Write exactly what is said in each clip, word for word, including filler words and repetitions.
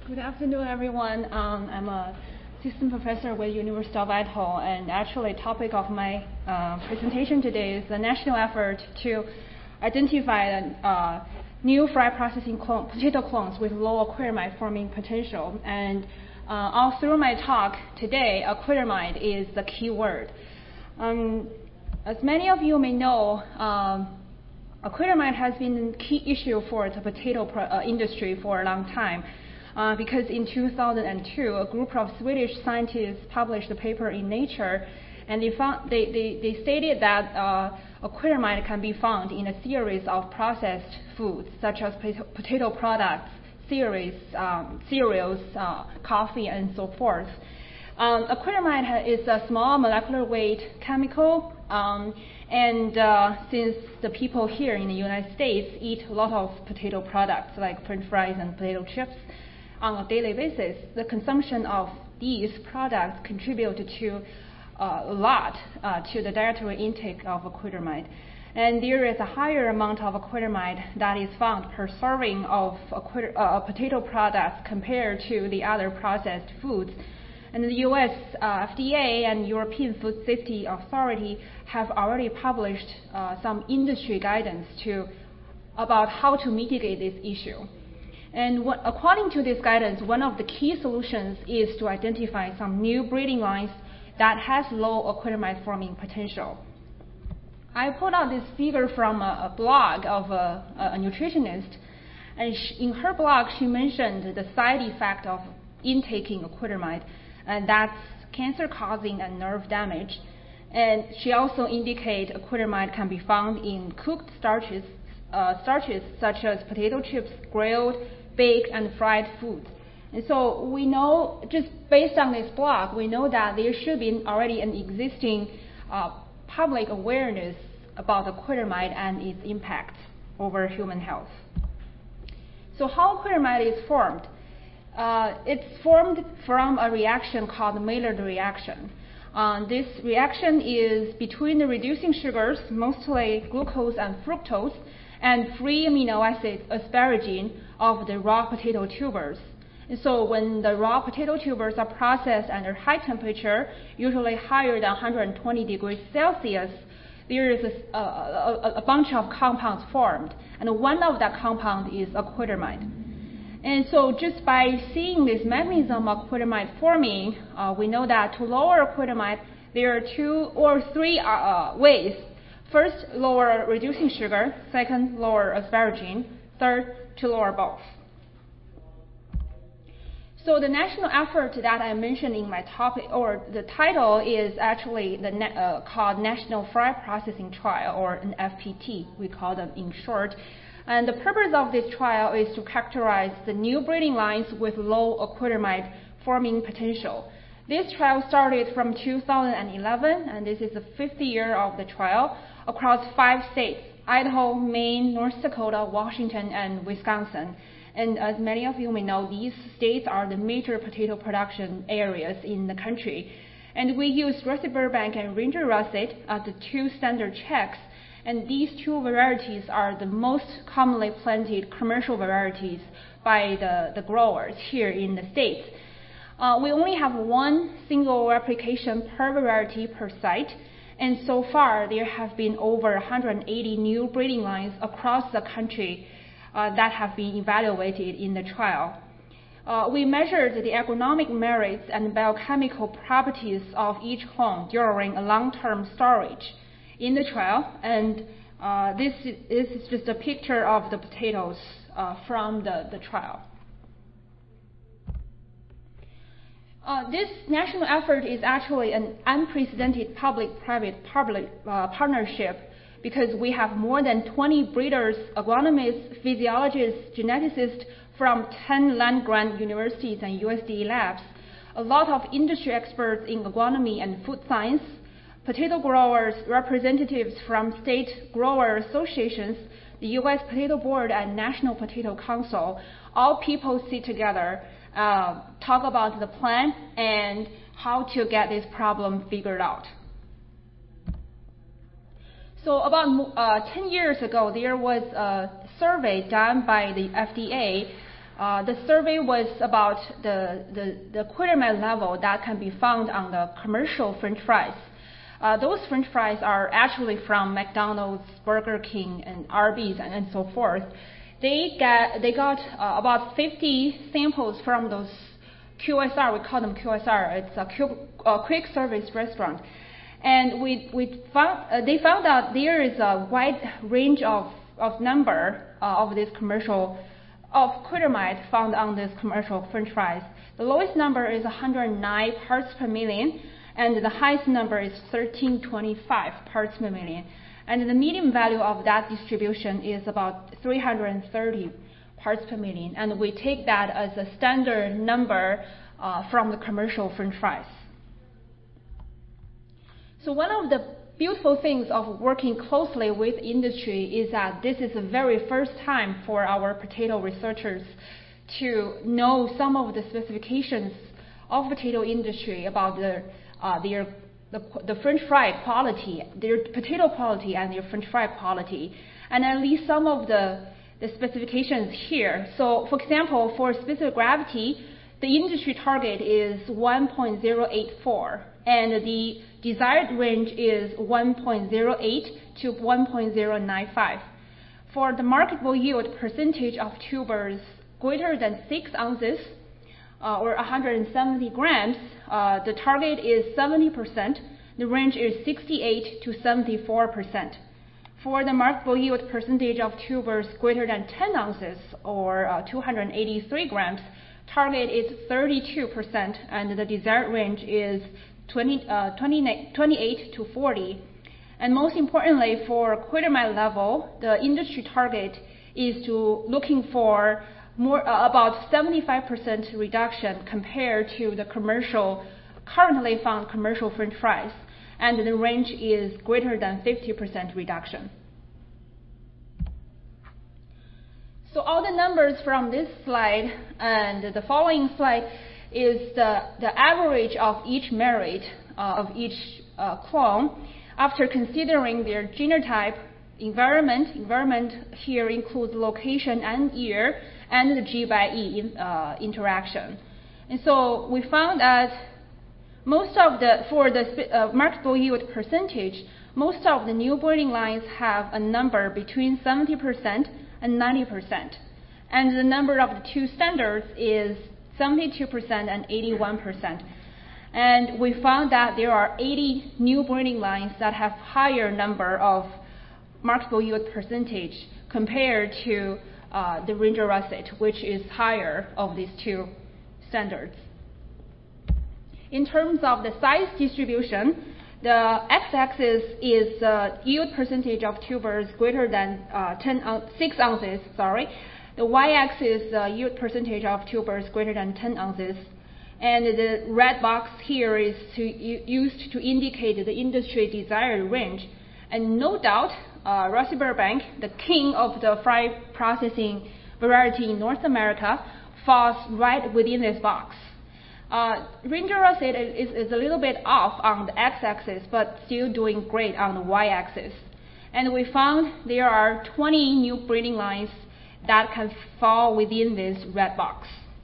Good afternoon, everyone. Um, I'm a assistant professor with University of Idaho, and actually, the topic of my uh, presentation today is the national effort to identify uh, new fry processing clone, potato clones with low acrylamide forming potential. And uh, all through my talk today, acrylamide is the key word. Um, as many of you may know, um, acrylamide has been a key issue for the potato pro, uh, industry for a long time. Uh, because in two thousand two, a group of Swedish scientists published a paper in Nature, and they, found, they, they, they stated that uh, acrylamide can be found in a series of processed foods, such as potato, potato products, cereals, um, cereals uh, coffee, and so forth. Um, acrylamide is a small molecular weight chemical, um, and uh, since the people here in the United States eat a lot of potato products like French fries and potato chips, on a daily basis, the consumption of these products contribute to uh, a lot uh, to the dietary intake of acrylamide. And there is a higher amount of acrylamide that is found per serving of uh, potato products compared to the other processed foods. And the U S uh, F D A and European Food Safety Authority have already published uh, some industry guidance to about how to mitigate this issue. And what, according to this guidance, one of the key solutions is to identify some new breeding lines that has low acrylamide forming potential. I pulled out this figure from a, a blog of a, a nutritionist, and she, in her blog she mentioned the side effect of intaking acrylamide, and that's cancer causing and nerve damage. And she also indicated acrylamide can be found in cooked starches, uh, starches such as potato chips, grilled, baked, and fried foods. And so we know, just based on this blog, we know that there should be already an existing uh, public awareness about acrylamide and its impact over human health. So how acrylamide is formed? Uh, it's formed from a reaction called the Maillard reaction. Uh, this reaction is between the reducing sugars, mostly glucose and fructose, and free amino acid asparagine of the raw potato tubers. And so when the raw potato tubers are processed under high temperature, usually higher than one hundred twenty degrees Celsius, there is a, a, a, a bunch of compounds formed, and one of that compound is acrylamide. And so just by seeing this mechanism of acrylamide forming, uh, we know that to lower acrylamide, there are two or three uh, ways. First, lower reducing sugar. Second, lower asparagine. Third, to lower both. So the national effort that I mentioned in my topic, or the title, is actually the uh, called National Fry Processing Trial, or an F P T, we call them in short. And the purpose of this trial is to characterize the new breeding lines with low acrylamide forming potential. This trial started from two thousand eleven, and this is the fifth year of the trial, across five states: Idaho, Maine, North Dakota, Washington, and Wisconsin. And as many of you may know, these states are the major potato production areas in the country. And we used Russet Burbank and Ranger Russet as the two standard checks. And these two varieties are the most commonly planted commercial varieties by the, the growers here in the States. Uh, we only have one single replication per variety per site, and so far there have been over one hundred eighty new breeding lines across the country uh, that have been evaluated in the trial. Uh, we measured the agronomic merits and biochemical properties of each clone during a long-term storage in the trial, and uh, this, is, this is just a picture of the potatoes uh, from the, the trial. Uh, this national effort is actually an unprecedented public-private public, uh, partnership because we have more than twenty breeders, agronomists, physiologists, geneticists from ten land-grant universities and U S D A labs, a lot of industry experts in agronomy and food science, potato growers, representatives from state grower associations, the U S Potato Board, and National Potato Council. All people sit together, uh, talk about the plan and how to get this problem figured out. So about uh, ten years ago, there was a survey done by the F D A Uh, the survey was about the, the, the acrylamide level that can be found on the commercial French fries. Uh, those French fries are actually from McDonald's, Burger King, and Arby's, and, and so forth. They get they got uh, about fifty samples from those Q S R. We call them Q S R. It's a Q, uh, quick service restaurant, and we we found uh, they found out there is a wide range of of number uh, of this commercial of acrylamide found on this commercial French fries. The lowest number is one hundred nine parts per million, and the highest number is thirteen twenty-five parts per million. And the median value of that distribution is about three hundred thirty parts per million. And we take that as a standard number uh, from the commercial French fries. So one of the beautiful things of working closely with industry is that this is the very first time for our potato researchers to know some of the specifications of potato industry about their, uh, their the, the French fry quality, their potato quality and their French fry quality, and at least some of the, the specifications here. So, for example, for specific gravity, the industry target is one point zero eight four, and the desired range is one point zero eight to one point zero nine five. For the marketable yield percentage of tubers greater than six ounces, uh, or one hundred seventy grams, uh, the target is seventy percent. The range is sixty-eight to seventy-four percent. For the marketable yield percentage of tubers greater than ten ounces, or uh, two hundred eighty-three grams, target is thirty-two percent, and the desired range is twenty, uh, twenty, twenty-eight to forty. And most importantly, for acrylamide level, the industry target is to looking for more uh, about seventy-five percent reduction compared to the commercial, currently found commercial French fries, and the range is greater than fifty percent reduction. So all the numbers from this slide and the following slide is the, the average of each merit uh, of each uh, clone after considering their genotype, environment. Environment here includes location and year, and the G by E in, uh, interaction. And so we found that most of the, for the uh, marketable yield percentage, most of the new breeding lines have a number between seventy percent and ninety percent. And the number of the two standards is seventy-two percent and eighty-one percent. And we found that there are eighty new breeding lines that have higher number of marketable yield percentage compared to uh, the Ranger Russet, which is higher of these two standards. In terms of the size distribution, the x-axis is uh, yield percentage of tubers greater than uh, ten, uh, six ounces. Sorry, the y-axis uh, yield percentage of tubers greater than ten ounces, and the red box here is to, used to indicate the industry desired range. And no doubt, uh, Russet Burbank, the king of the fry processing variety in North America, falls right within this box. Uh, Ranger Russet is, is a little bit off on the x-axis, but still doing great on the y-axis. And we found there are twenty new breeding lines that can fall within this red box.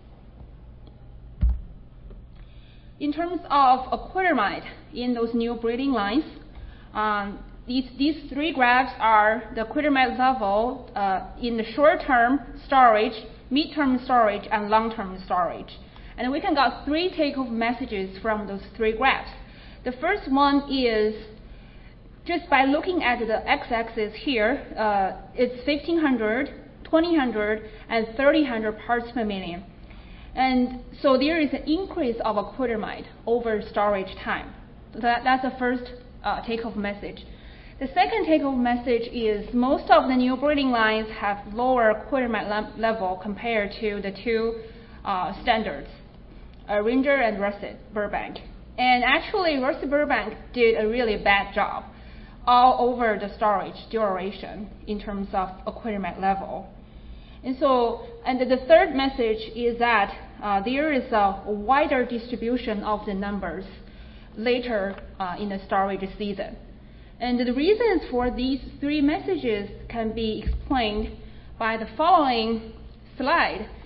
In terms of acrylamide in those new breeding lines, um, these, these three graphs are the acrylamide level uh, in the short-term storage, mid-term storage, and long-term storage. And we can get three take-home messages from those three graphs. The first one is, just by looking at the x-axis here, uh, it's fifteen hundred, twenty hundred, and thirty hundred parts per million. And so there is an increase of acrylamide over storage time. So that, that's the first uh, take-home message. The second take-home message is most of the new breeding lines have lower acrylamide le level compared to the two uh, standards. Uh, Ranger and Russet Burbank. And actually, Russet Burbank did a really bad job all over the storage duration in terms of acrylamide level. And so, and the third message is that uh, there is a wider distribution of the numbers later uh, in the storage season. And the reasons for these three messages can be explained by the following slide.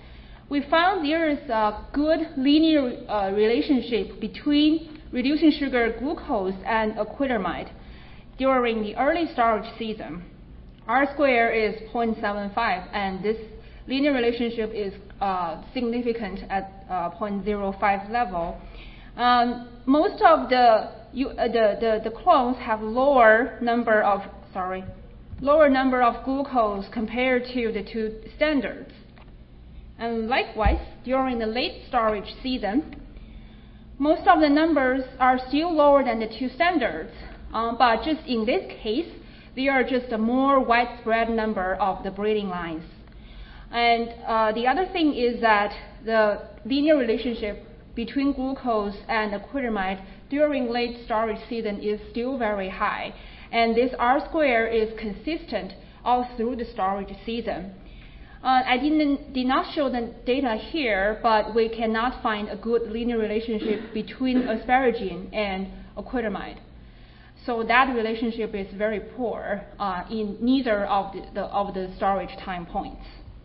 we found there is a good linear uh, relationship between reducing sugar glucose and acrylamide during the early storage season. R square is zero point seven five, and this linear relationship is uh, significant at uh, zero point zero five level. Um, most of the, you, uh, the, the the clones have lower number of sorry lower number of glucose compared to the two standards. And likewise, during the late storage season, most of the numbers are still lower than the two standards. Um, but just in this case, they are just a more widespread number of the breeding lines. And uh, the other thing is that the linear relationship between glucose and acrylamide during late storage season is still very high. And this R square is consistent all through the storage season. Uh, I didn't, did not show the data here, but we cannot find a good linear relationship between asparagine and acrylamide. So that relationship is very poor uh, in neither of the, the, of the storage time points.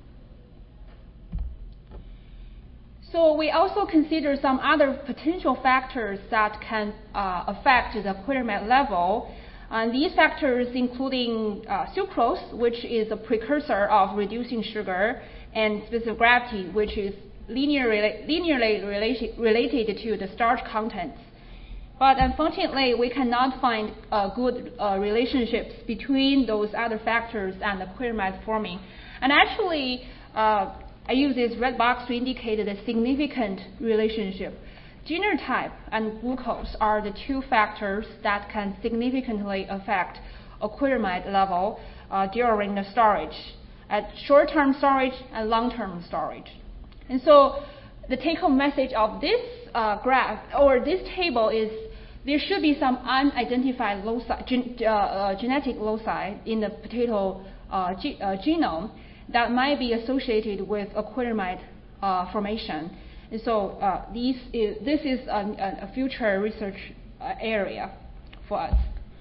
So we also consider some other potential factors that can uh, affect the acrylamide level. And these factors including uh, sucrose, which is a precursor of reducing sugar, and specific gravity, which is linearly, linearly relati related to the starch contents. But unfortunately, we cannot find uh, good uh, relationships between those other factors and acrylamide forming. And actually, uh, I use this red box to indicate the significant relationship. Genotype and glucose are the two factors that can significantly affect acrylamide level uh, during the storage, at short-term storage and long-term storage. And so the take-home message of this uh, graph or this table is there should be some unidentified loci, gen, uh, uh, genetic loci in the potato uh, ge uh, genome that might be associated with acrylamide uh, formation. And so uh, these is, this is a, a future research uh, area for us.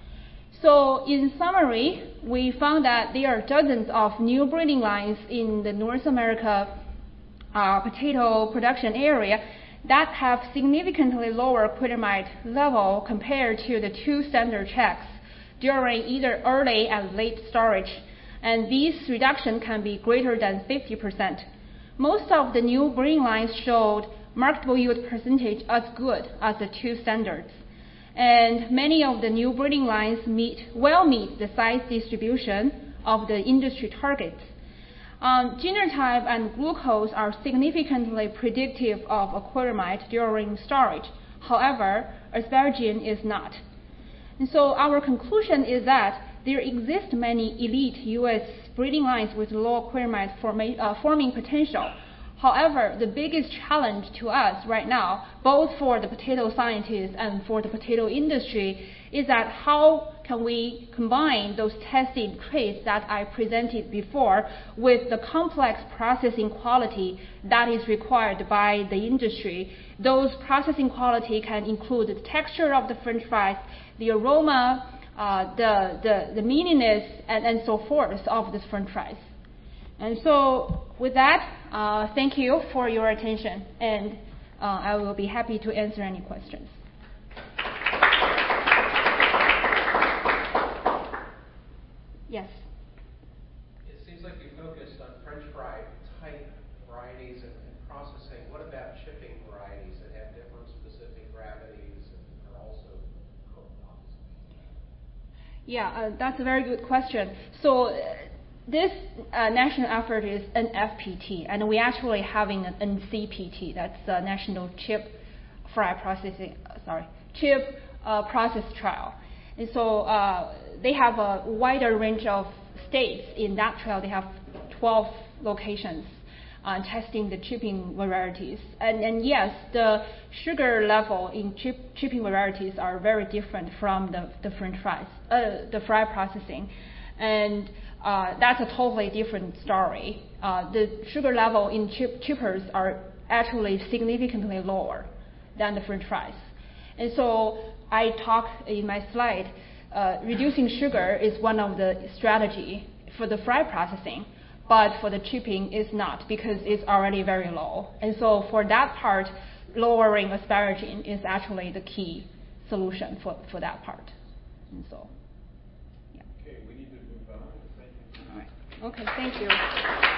So in summary, we found that there are dozens of new breeding lines in the North America uh, potato production area that have significantly lower acrylamide level compared to the two standard checks during either early and late storage. And these reduction can be greater than fifty percent. Most of the new breeding lines showed marketable yield percentage as good as the two standards. And many of the new breeding lines meet, well meet the size distribution of the industry targets. Um, genotype and glucose are significantly predictive of acrylamide during storage. However, asparagine is not. And so our conclusion is that there exist many elite U S breeding lines with low acrylamide forma uh, forming potential. However, the biggest challenge to us right now, both for the potato scientists and for the potato industry, is that how can we combine those tested traits that I presented before with the complex processing quality that is required by the industry. Those processing quality can include the texture of the French fries, the aroma, uh, the, the, the meatiness, and, and so forth of the French fries. And so with that, uh, thank you for your attention, and uh, I will be happy to answer any questions. Yes? It seems like you focused on French fry type varieties and, and processing. What about chipping varieties that have different specific gravities and are also cooked, obviously? Yeah, uh, that's a very good question. So uh, this uh, national effort is N F P T, and we actually having an N C P T. That's the National Chip Fry Processing. Uh, sorry, Chip uh, Process Trial. And so uh, they have a wider range of states in that trial. They have twelve locations uh, testing the chipping varieties. And, and yes, the sugar level in chip, chipping varieties are very different from the, the French fries, uh, the fry processing. And uh, that's a totally different story. Uh, the sugar level in chip, chippers are actually significantly lower than the French fries. And so I talk in my slide, uh, reducing sugar is one of the strategy for the fry processing. but for the chipping it's not because it's already very low. And so for that part, lowering asparagine is actually the key solution for, for that part. And so, yeah. Okay, we need to move on. Thank you. All right. Okay, thank you.